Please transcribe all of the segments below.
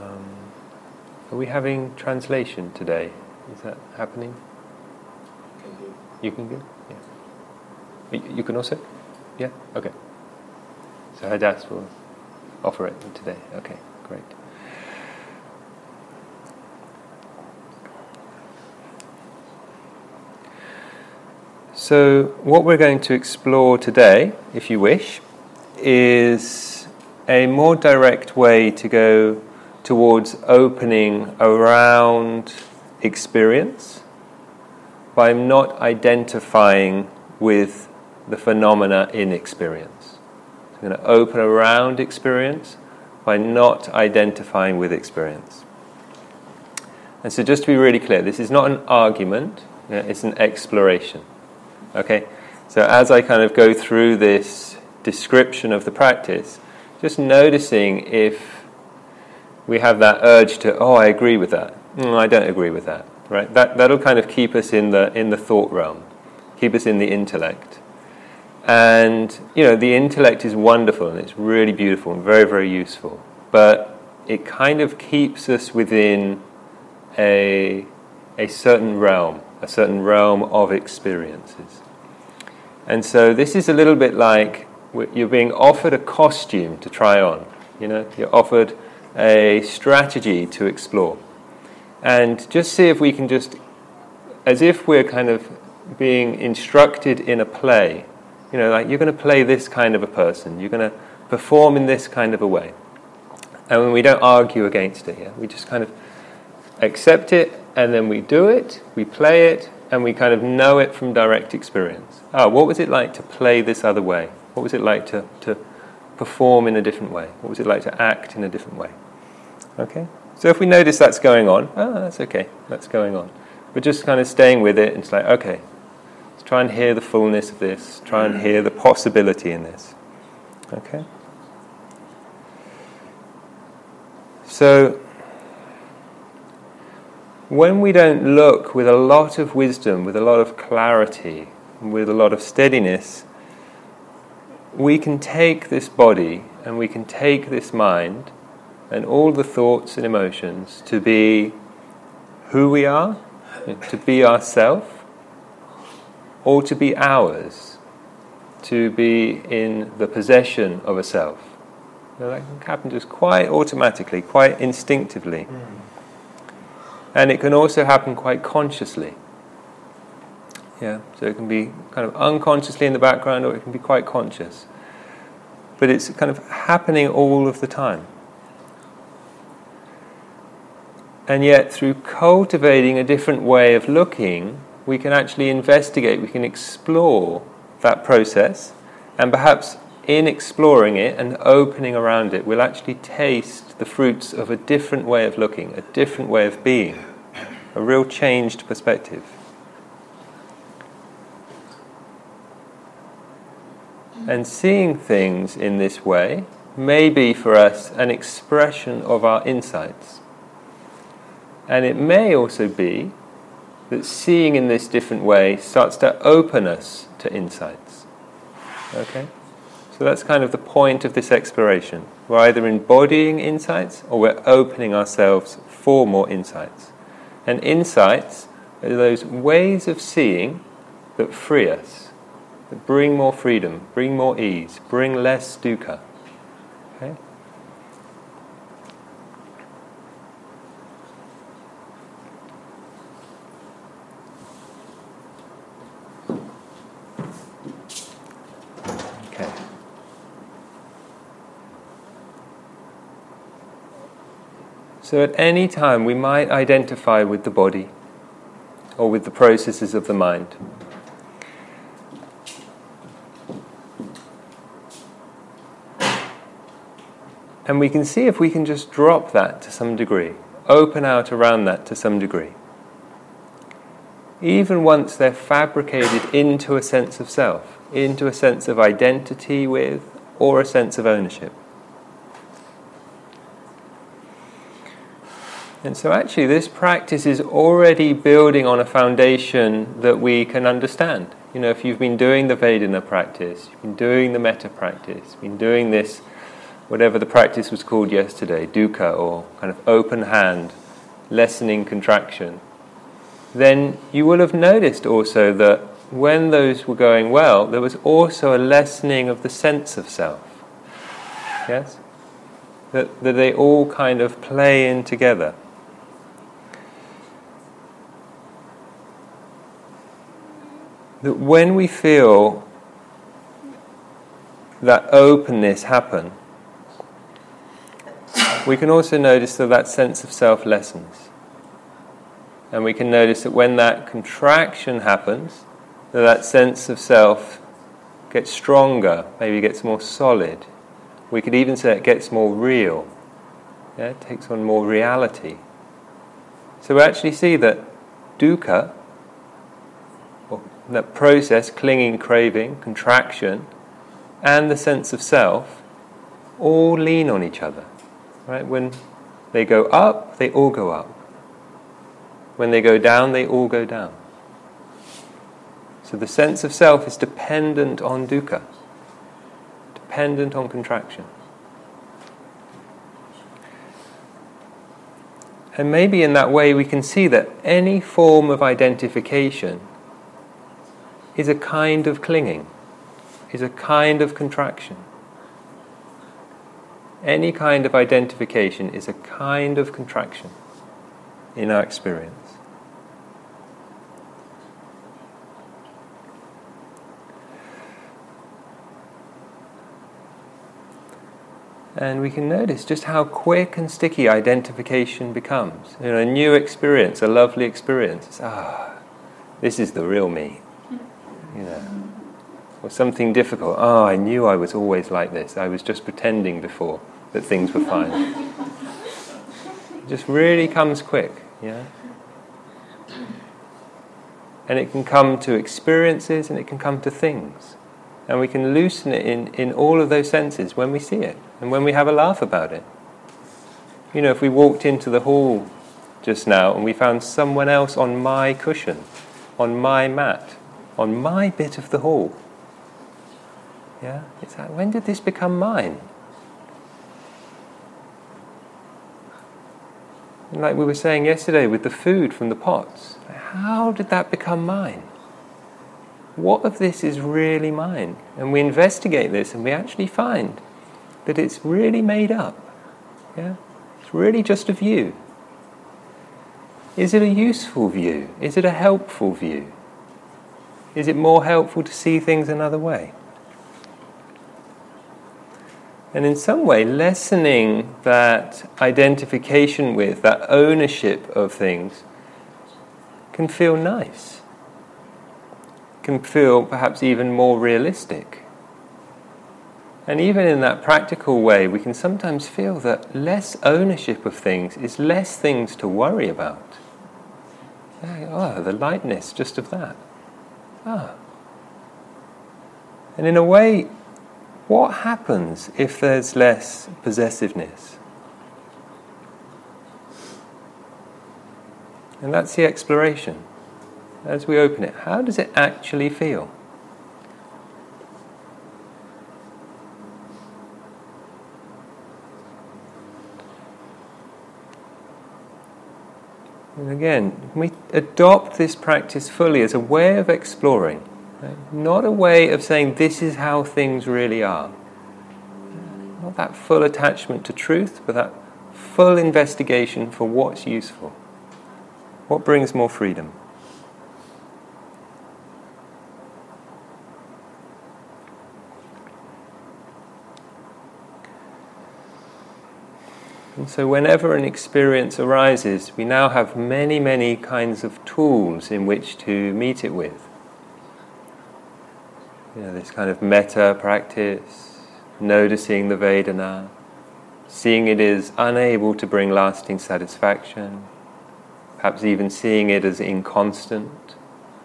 Are we having translation today? Is that happening? You can do? Yeah. You can also? Yeah? Okay. So Hadass will offer it today. Okay, great. So what we're going to explore today, if you wish, is a more direct way to go towards opening around experience by not identifying with the phenomena in experience. So we're going to open around experience by not identifying with experience. And so just to be really clear, this is not an argument, it's an exploration. Okay? So as I kind of go through this description of the practice, just noticing if we have that urge to, I agree with that. I don't agree with that. Right? That'll kind of keep us in the thought realm, keep us in the intellect. And the intellect is wonderful and it's really beautiful and very, very useful. But it kind of keeps us within a certain realm of experiences. And so this is a little bit like you're being offered a costume to try on. You're offered a strategy to explore. And just see if we can just, as if we're kind of being instructed in a play, like you're going to play this kind of a person, you're going to perform in this kind of a way. And when we don't argue against it, we just kind of accept it, and then we do it, we play it, and we kind of know it from direct experience. What was it like to play this other way? What was it like to perform in a different way? What was it like to act in a different way? Okay? So if we notice that's going on, that's okay, that's going on. We're just kind of staying with it, and it's like, okay, let's try and hear the fullness of this, try and hear the possibility in this. Okay? So, when we don't look with a lot of wisdom, with a lot of clarity, with a lot of steadiness, we can take this body and we can take this mind and all the thoughts and emotions to be who we are, to be ourself, or to be ours, to be in the possession of a self. That can happen just quite automatically, quite instinctively. And it can also happen quite consciously. So it can be kind of unconsciously in the background, or it can be quite conscious. But it's kind of happening all of the time. And yet, through cultivating a different way of looking, we can actually investigate, we can explore that process, and perhaps in exploring it and opening around it, we'll actually taste the fruits of a different way of looking, a different way of being, a real changed perspective. And seeing things in this way may be for us an expression of our insights. And it may also be that seeing in this different way starts to open us to insights. Okay? So that's kind of the point of this exploration. We're either embodying insights or we're opening ourselves for more insights. And insights are those ways of seeing that free us, that bring more freedom, bring more ease, bring less dukkha. Okay? So at any time we might identify with the body or with the processes of the mind. And we can see if we can just drop that to some degree, open out around that to some degree. Even once they're fabricated into a sense of self, into a sense of identity with, or a sense of ownership. And so actually this practice is already building on a foundation that we can understand. If you've been doing the Vedana practice, you've been doing the metta practice, been doing this whatever the practice was called yesterday, dukkha, or kind of open hand, lessening contraction, then you will have noticed also that when those were going well, there was also a lessening of the sense of self. Yes? That they all kind of play in together. That when we feel that openness happen, we can also notice that sense of self lessens. And we can notice that when that contraction happens, that sense of self gets stronger, maybe gets more solid. We could even say it gets more real. Yeah, it takes on more reality. So we actually see that dukkha, or that process, clinging, craving, contraction, and the sense of self, all lean on each other. Right? When they go up, they all go up. When they go down, they all go down. So the sense of self is dependent on dukkha, dependent on contraction. And maybe in that way we can see that any form of identification is a kind of clinging, is a kind of contraction. Any kind of identification is a kind of contraction in our experience. And we can notice just how quick and sticky identification becomes. You know, a new experience, a lovely experience. It's, this is the real me. You know. Or something difficult. I knew I was always like this. I was just pretending before that things were fine. It just really comes quick. Yeah. And it can come to experiences and it can come to things. And we can loosen it in all of those senses when we see it and when we have a laugh about it. You know, if we walked into the hall just now and we found someone else on my cushion, on my mat, on my bit of the hall. Yeah? It's like, when did this become mine? And like we were saying yesterday with the food from the pots, how did that become mine? What of this is really mine? And we investigate this and we actually find that it's really made up. Yeah? It's really just a view. Is it a useful view? Is it a helpful view? Is it more helpful to see things another way? And in some way, lessening that identification with, that ownership of things, can feel nice. Can feel perhaps even more realistic. And even in that practical way, we can sometimes feel that less ownership of things is less things to worry about. The lightness just of that. And in a way, what happens if there's less possessiveness? And that's the exploration. As we open it, how does it actually feel? And again, we adopt this practice fully as a way of exploring, right? Not a way of saying this is how things really are. Not that full attachment to truth, but that full investigation for what's useful. What brings more freedom? And so whenever an experience arises, we now have many, many kinds of tools in which to meet it with. You know, this kind of metta practice, noticing the Vedana, seeing it as unable to bring lasting satisfaction, perhaps even seeing it as inconstant.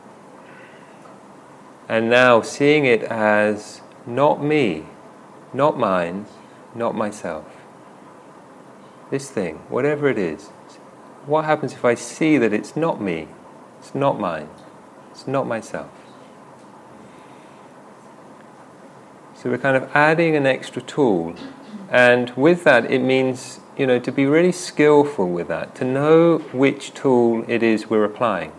And now seeing it as not me, not mine, not myself. This thing, whatever it is, what happens if I see that it's not me, it's not mine, it's not myself? So we're kind of adding an extra tool And with that, it means, to be really skillful with that, to know which tool it is we're applying.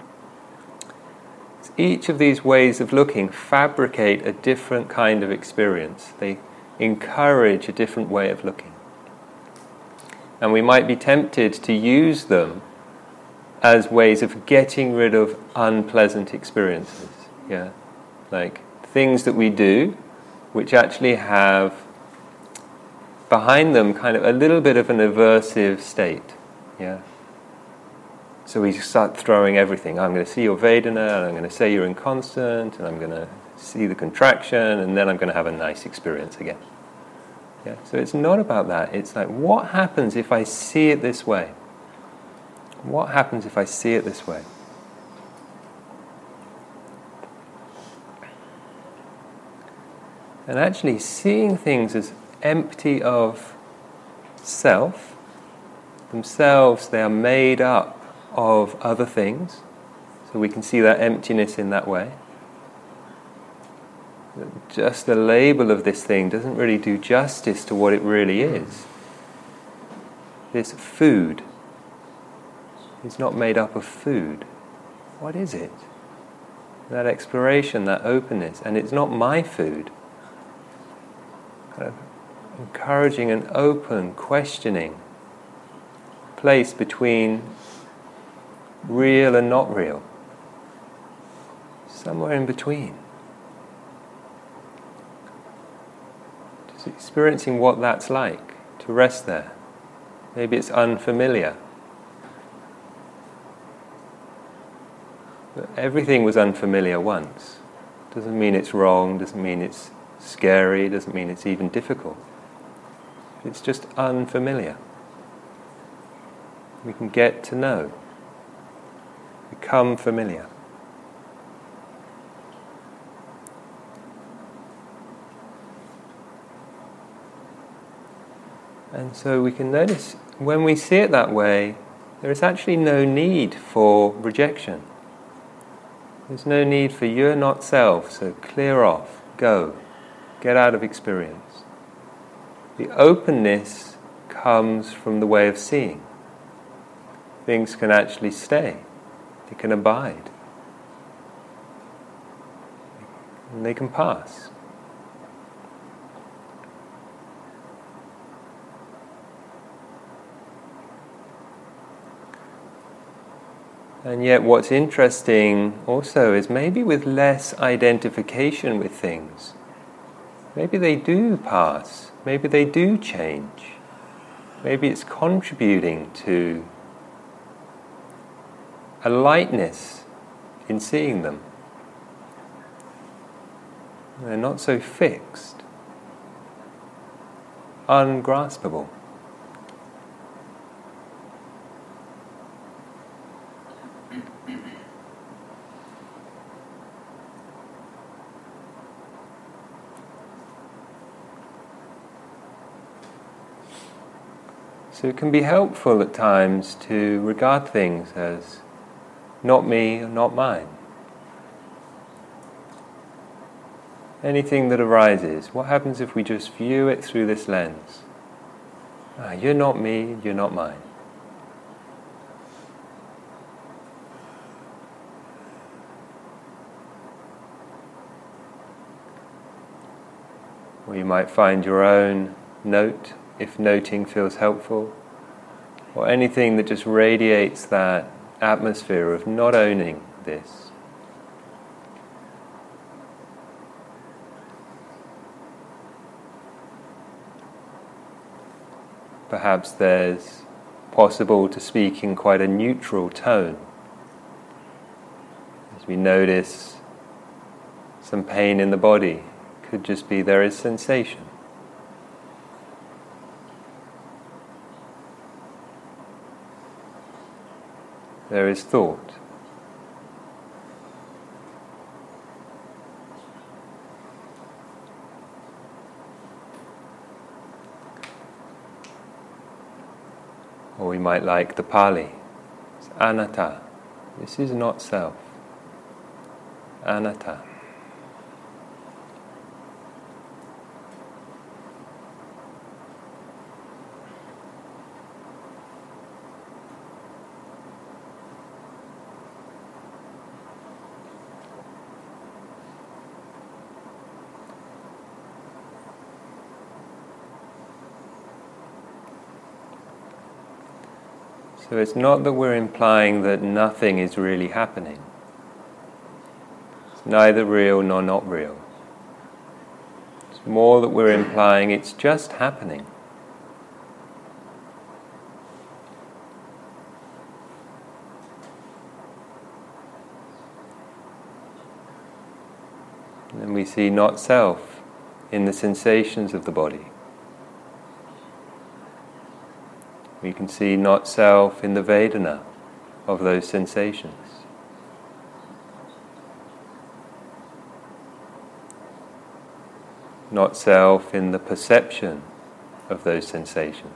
Each of these ways of looking fabricate a different kind of experience. They encourage a different way of looking. And we might be tempted to use them as ways of getting rid of unpleasant experiences. Yeah, like things that we do which actually have behind them kind of a little bit of an aversive state. Yeah. So we start throwing everything. I'm going to see your Vedana, and I'm going to say you're inconstant, and I'm going to see the contraction, and then I'm going to have a nice experience again. Yeah. So it's not about that. It's like, what happens if I see it this way? What happens if I see it this way? And actually seeing things as empty of self, themselves, they are made up of other things, so we can see that emptiness in that way. Just the label of this thing doesn't really do justice to what it really is. This food is not made up of food. What is it? That exploration, that openness, and it's not my food. Kind of encouraging an open, questioning place between real and not real. Somewhere in between. Just experiencing what that's like, to rest there. Maybe it's unfamiliar. But everything was unfamiliar once. Doesn't mean it's wrong, doesn't mean it's scary, doesn't mean it's even difficult. It's just unfamiliar. We can get to know. Become familiar. And so we can notice when we see it that way, there is actually no need for rejection. There's no need for you're not self, so clear off, go, get out of experience. The openness comes from the way of seeing. Things can actually stay. They can abide. And they can pass. And yet what's interesting also is maybe with less identification with things, maybe they do pass, maybe they do change, maybe it's contributing to a lightness in seeing them. They're not so fixed, ungraspable. So it can be helpful at times to regard things as not me, not mine. Anything that arises, what happens if we just view it through this lens? You're not me, you're not mine. Or you might find your own note, if noting feels helpful, or anything that just radiates that atmosphere of not owning this. Perhaps there's possible to speak in quite a neutral tone. As we notice some pain in the body, could just be there is sensation. There is thought. Or we might like the Pali. It's anatta. This is not self. Anatta. So it's not that we're implying that nothing is really happening. It's neither real nor not real. It's more that we're implying it's just happening. And we see not self in the sensations of the body. We can see not self in the Vedana of those sensations. Not self in the perception of those sensations.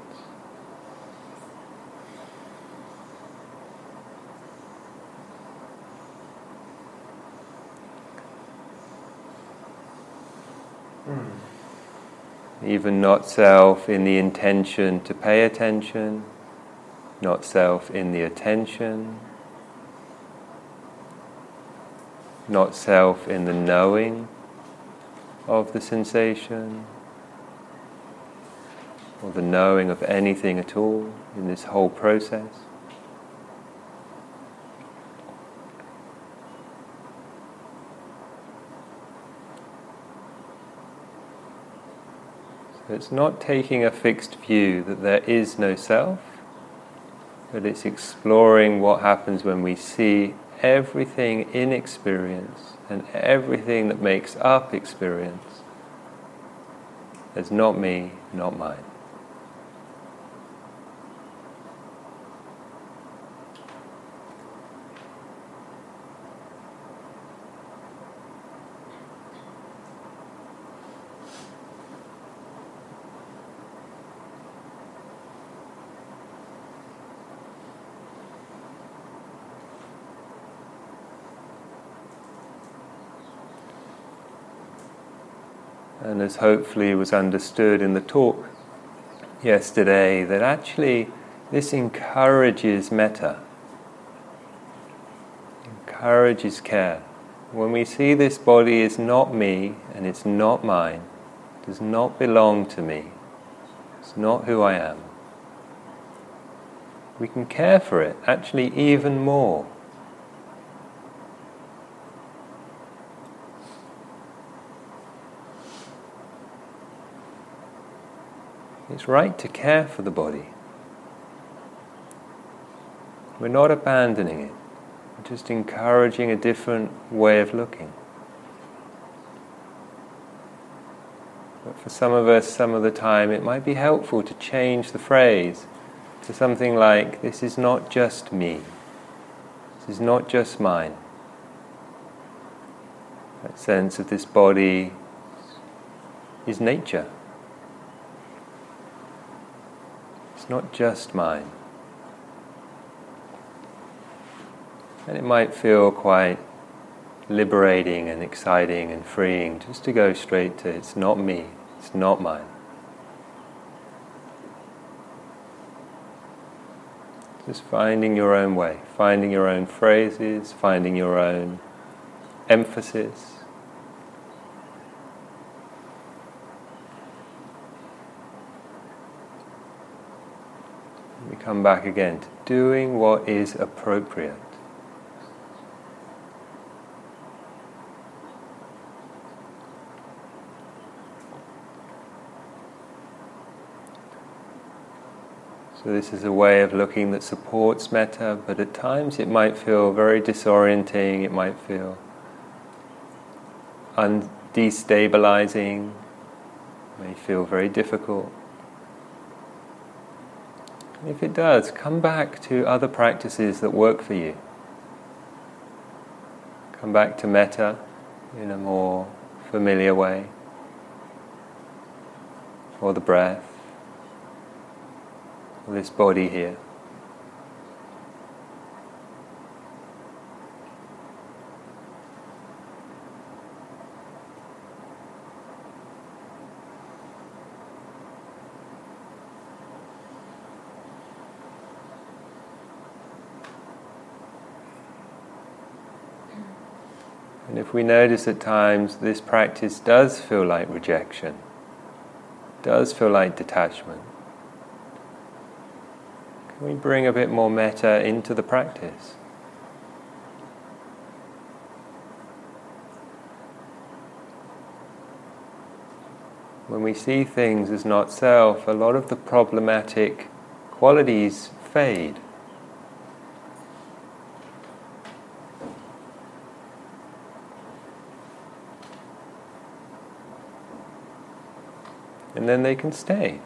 Even not self in the intention to pay attention, not self in the attention, not self in the knowing of the sensation, or the knowing of anything at all in this whole process. So it's not taking a fixed view that there is no self, but it's exploring what happens when we see everything in experience and everything that makes up experience as not me, not mine. And as hopefully was understood in the talk yesterday, that actually this encourages metta, encourages care. When we see this body is not me and it's not mine, does not belong to me, it's not who I am, we can care for it actually even more. It's right to care for the body. We're not abandoning it. We're just encouraging a different way of looking. But for some of us, some of the time, it might be helpful to change the phrase to something like, this is not just me. This is not just mine. That sense of this body is nature. It's not just mine. And it might feel quite liberating and exciting and freeing just to go straight to it's not me, it's not mine. Just finding your own way, finding your own phrases, finding your own emphasis. We come back again to doing what is appropriate. So this is a way of looking that supports metta, but at times it might feel very disorienting, it might feel destabilizing, it may feel very difficult. If it does, come back to other practices that work for you. Come back to metta in a more familiar way, or the breath, or this body here. And if we notice at times this practice does feel like rejection, does feel like detachment, Can we bring a bit more metta into the practice? When we see things as not self, a lot of the problematic qualities fade. And then they can stay.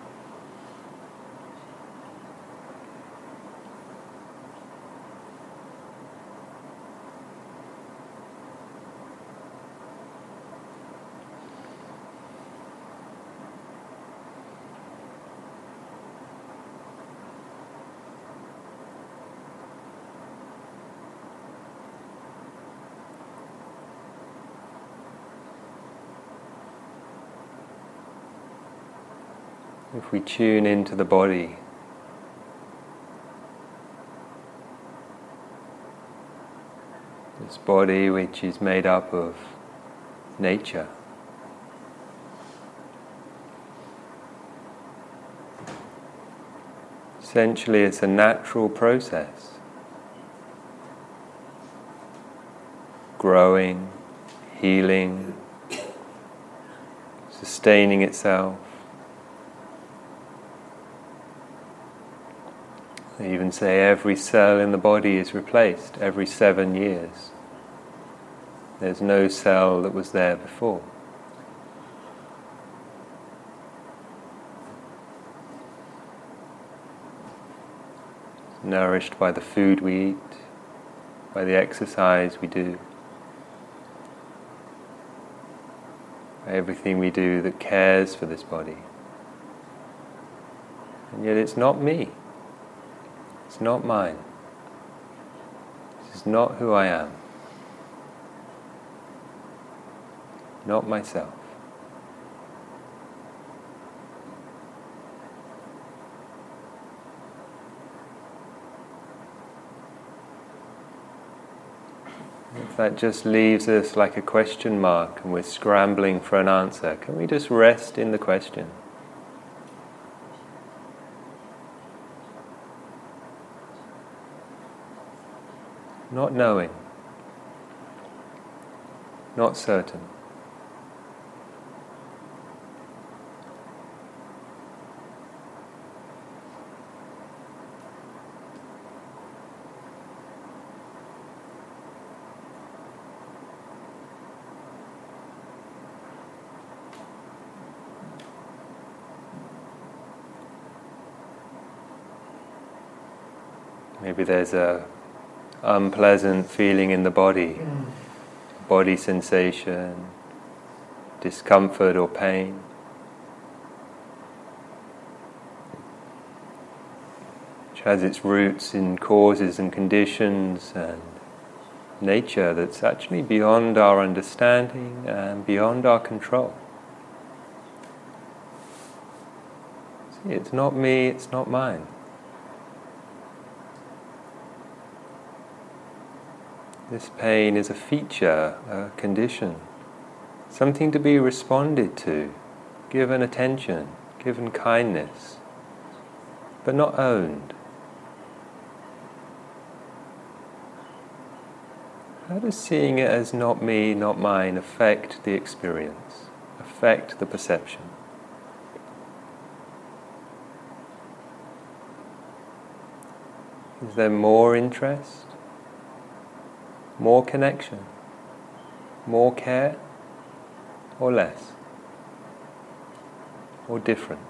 If we tune into the body, this body which is made up of nature, essentially it's a natural process, growing, healing, sustaining itself. They even say every cell in the body is replaced every 7 years. There's no cell that was there before. Nourished by the food we eat, by the exercise we do, by everything we do that cares for this body. And yet it's not me. It's not mine. This is not who I am. Not myself. If that just leaves us like a question mark and we're scrambling for an answer, can we just rest in the question? Not knowing, not certain. Maybe there's a unpleasant feeling in the body, body sensation, discomfort or pain. Which has its roots in causes and conditions and nature that's actually beyond our understanding and beyond our control. See, it's not me, it's not mine. This pain is a feature, a condition, something to be responded to, given attention, given kindness, but not owned. How does seeing it as not me, not mine affect the experience, affect the perception? Is there more interest? More connection, more care, or less, or different?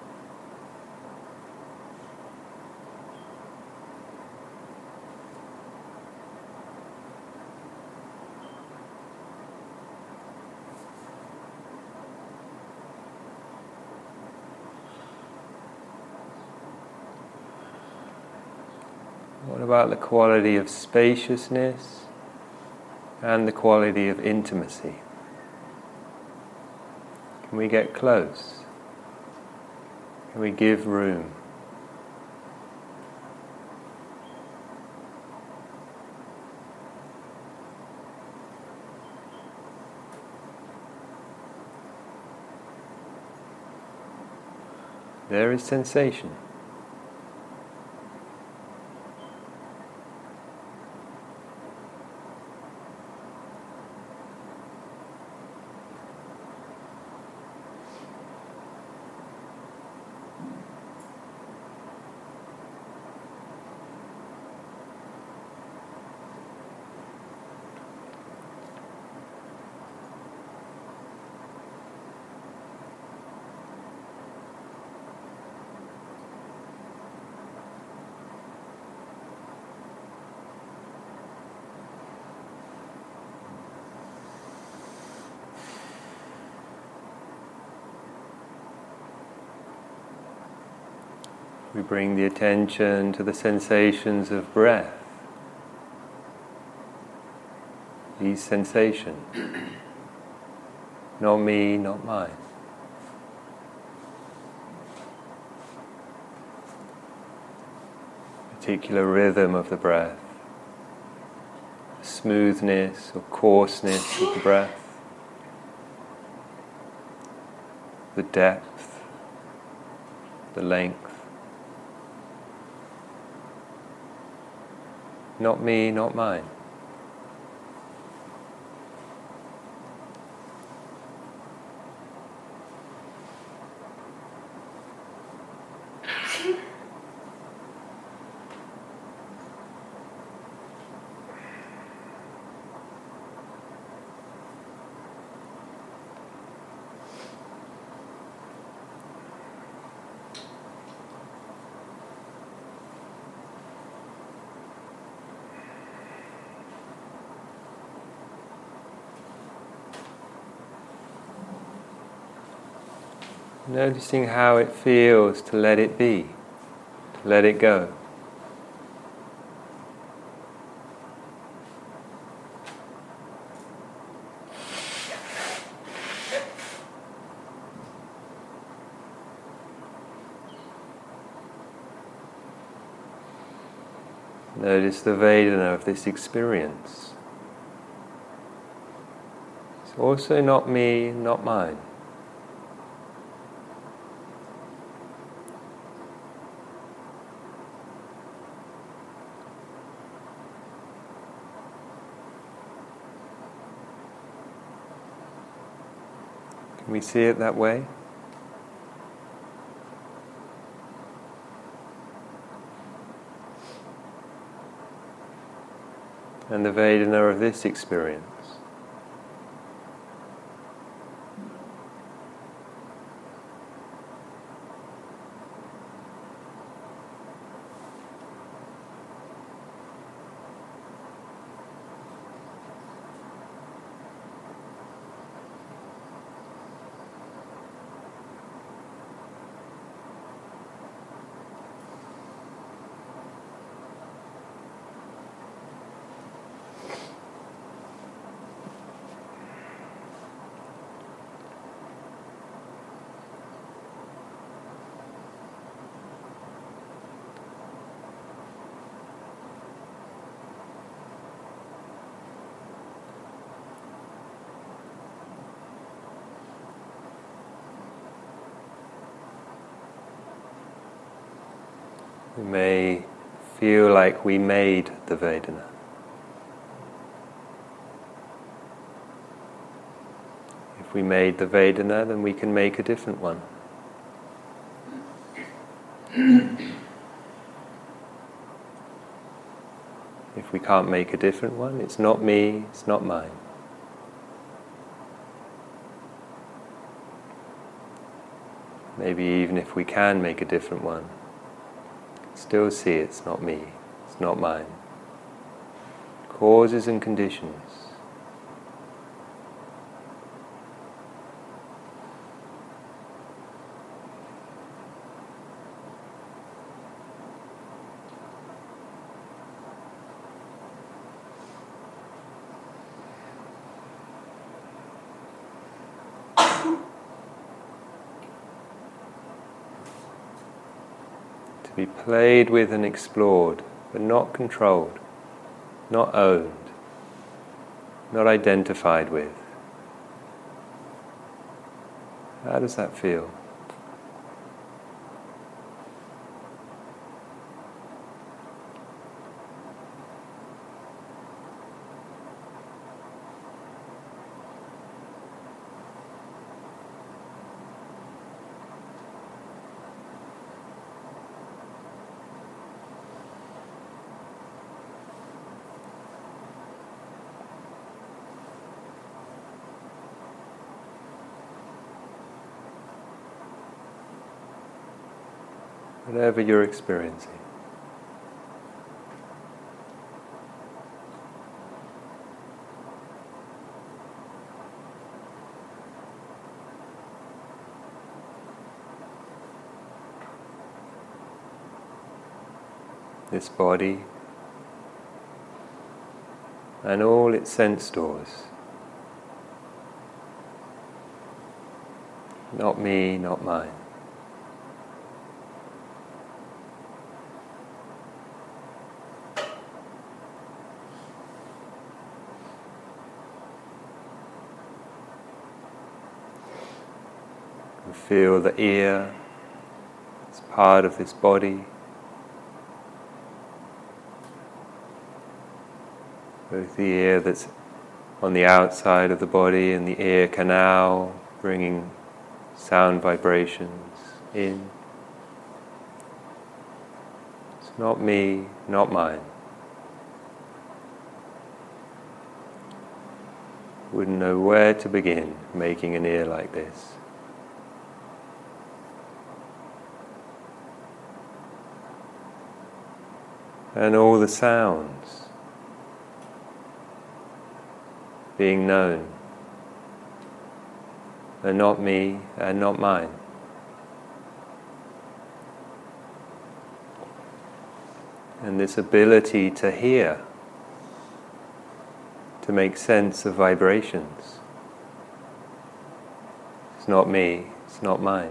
What about the quality of spaciousness and the quality of intimacy? Can we get close? Can we give room? There is sensation. We bring the attention to the sensations of breath. These sensations. Not me, not mine. Particular rhythm of the breath. Smoothness or coarseness of the breath. The depth. The length. Not me, not mine. Noticing how it feels to let it be, to let it go. Notice the Vedana of this experience. It's also not me, not mine. Can we see it that way? And the Vedana of this experience. We may feel like we made the Vedana. If we made the Vedana, then we can make a different one. If we can't make a different one, it's not me, it's not mine. Maybe even if we can make a different one, still see it's not me, it's not mine. Causes and conditions. To be played with and explored, but not controlled, not owned, not identified with. How does that feel? Whatever you're experiencing. this body, and all its sense doors. Not me, not mine. And feel the ear as part of this body. Both the ear that's on the outside of the body and the ear canal, bringing sound vibrations in. It's not me, not mine. Wouldn't know where to begin making an ear like this. And all the sounds being known are not me and not mine. And this ability to hear, to make sense of vibrations, it's not me, it's not mine.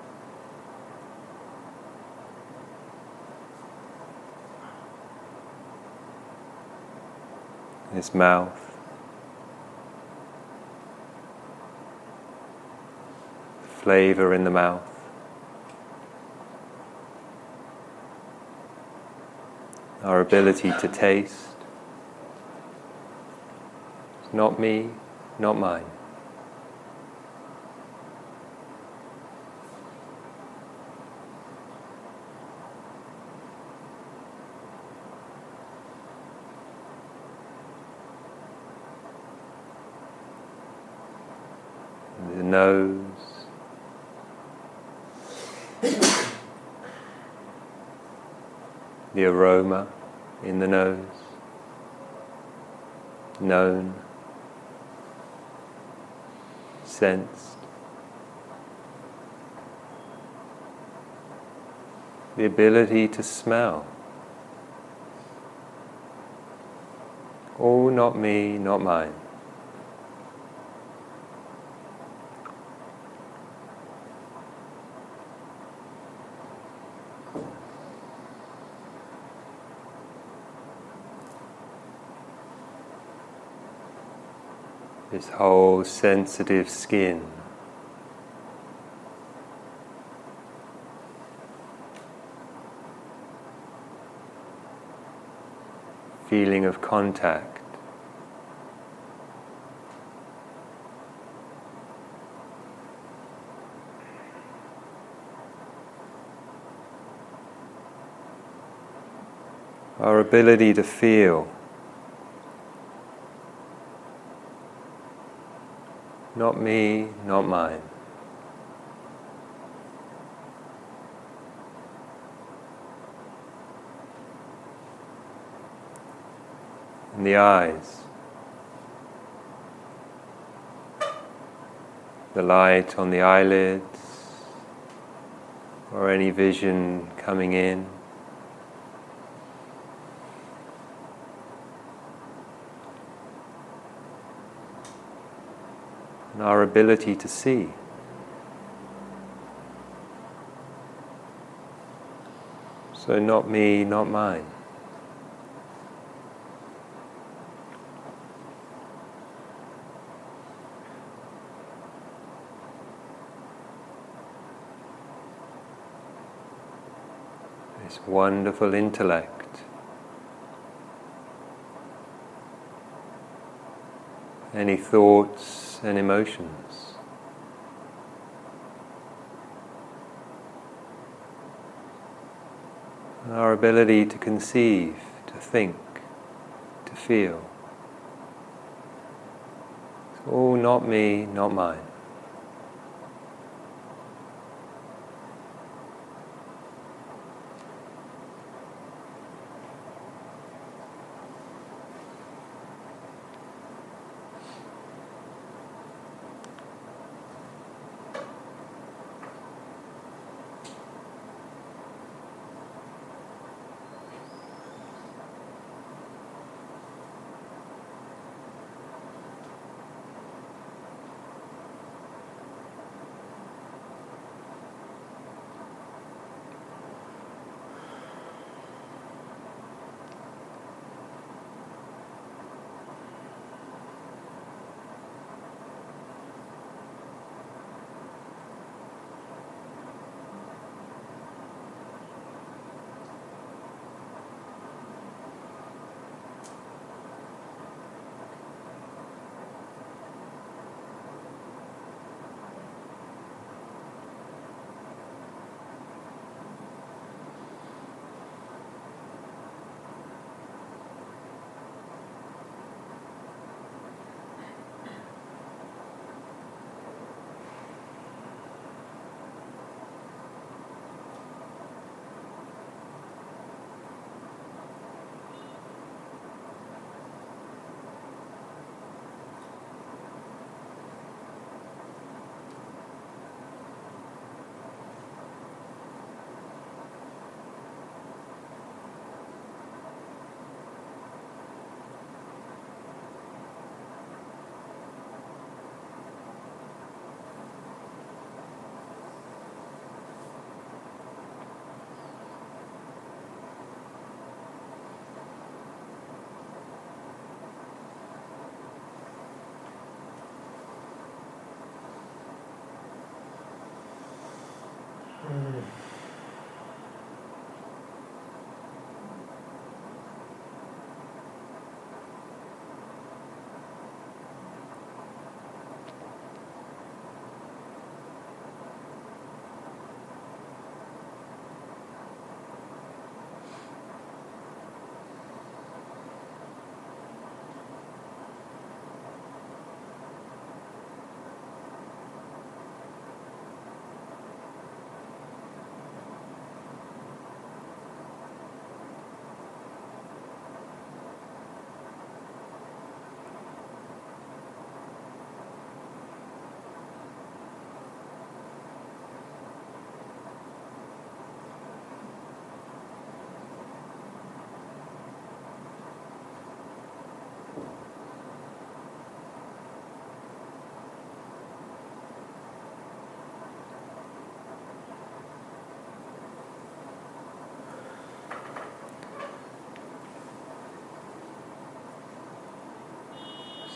This mouth, flavor in the mouth, our ability to taste. It's not me, not mine. The nose, the aroma in the nose, known, sensed. The ability to smell. All not me, not mine. This whole sensitive skin, feeling of contact, our ability to feel. Not me, not mine. And the eyes, the light on the eyelids, or any vision coming in. And our ability to see. So not me, not mine. This wonderful intellect. Any thoughts and emotions. Our ability to conceive, to think, to feel. It's all not me, not mine.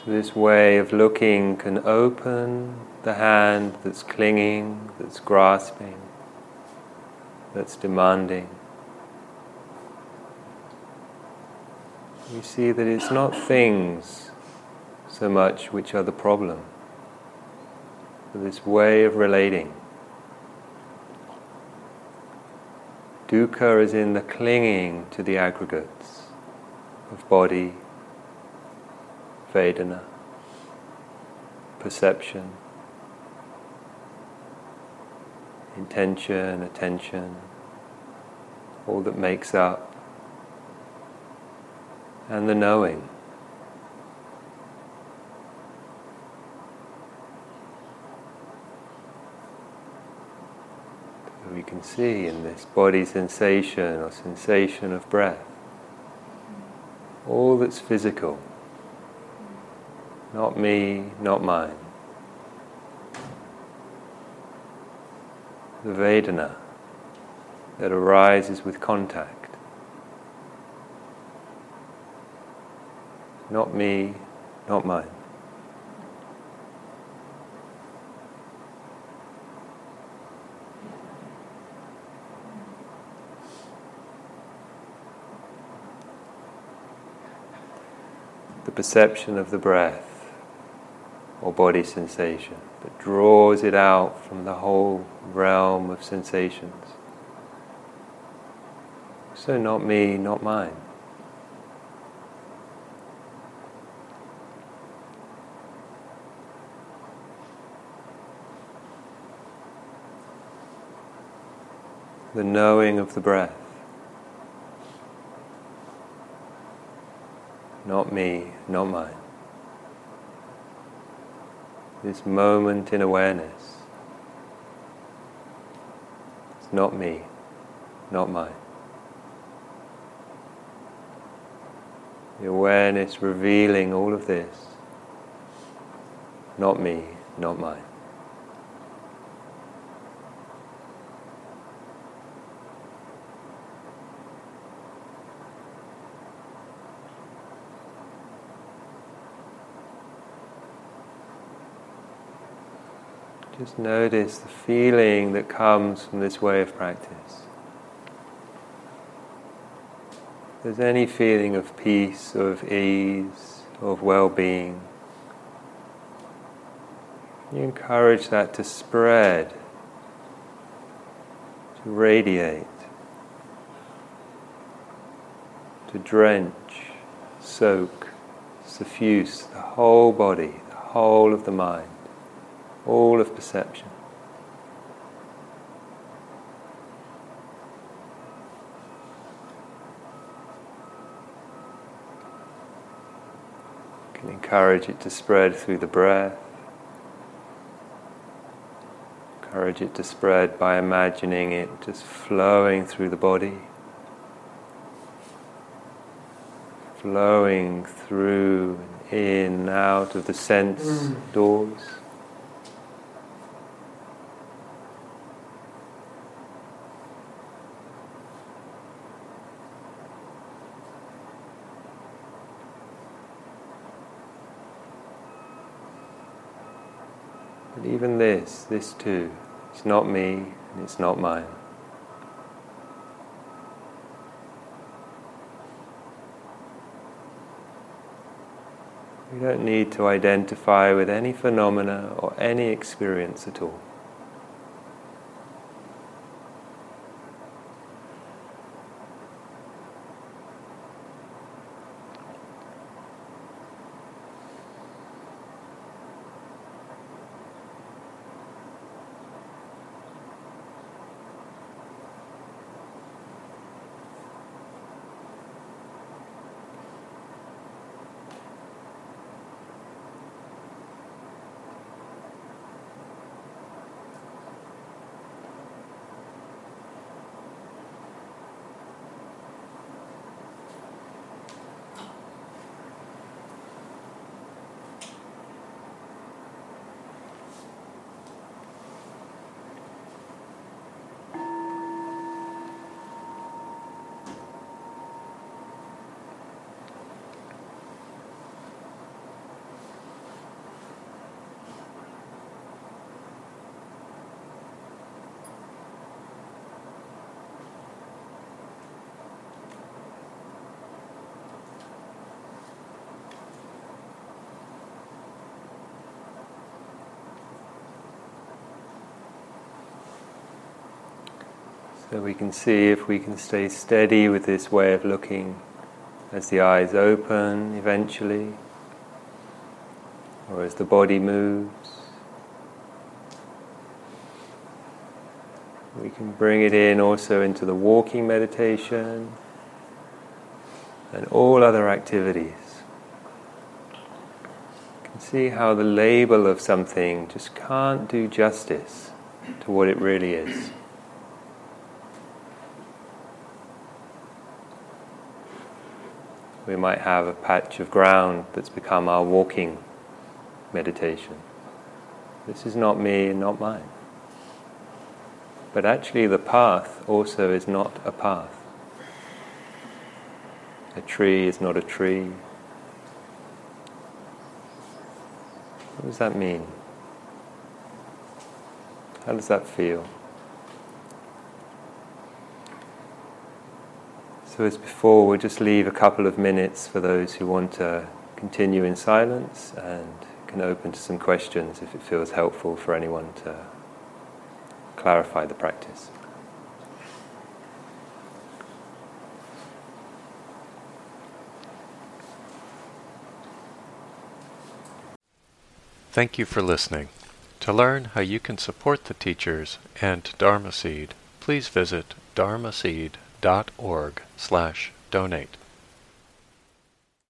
So this way of looking can open the hand that's clinging, that's grasping, that's demanding. You see that it's not things so much which are the problem, but this way of relating. Dukkha is in the clinging to the aggregates of body, Vedana, perception, intention, attention, all that makes up, and the knowing. So we can see in this body sensation or sensation of breath, all that's physical, not me, not mine. The Vedana that arises with contact. Not me, not mine. The perception of the breath or body sensation that draws it out from the whole realm of sensations. So not me, not mine. The knowing of the breath. Not me, not mine. This moment in awareness. It's not me, not mine. The awareness revealing all of this. Not me, not mine. Just notice the feeling that comes from this way of practice. If there's any feeling of peace, of ease, of well-being, you encourage that to spread, to radiate, to drench, soak, suffuse the whole body, the whole of the mind, all of perception. You can encourage it to spread through the breath. Encourage it to spread by imagining it just flowing through the body. Flowing through, in, out of the sense doors. But even this too, it's not me and it's not mine. We don't need to identify with any phenomena or any experience at all. So we can see if we can stay steady with this way of looking as the eyes open eventually, or as the body moves. We can bring it in also into the walking meditation and all other activities. You can see how the label of something just can't do justice to what it really is. We might have a patch of ground that's become our walking meditation. This is not me and not mine. But actually the path also is not a path. A tree is not a tree. What does that mean? How does that feel? So as before, we'll just leave a couple of minutes for those who want to continue in silence, and can open to some questions if it feels helpful for anyone to clarify the practice. Thank you for listening. To learn how you can support the teachers and Dharma Seed, please visit dharmaseed.org/donate.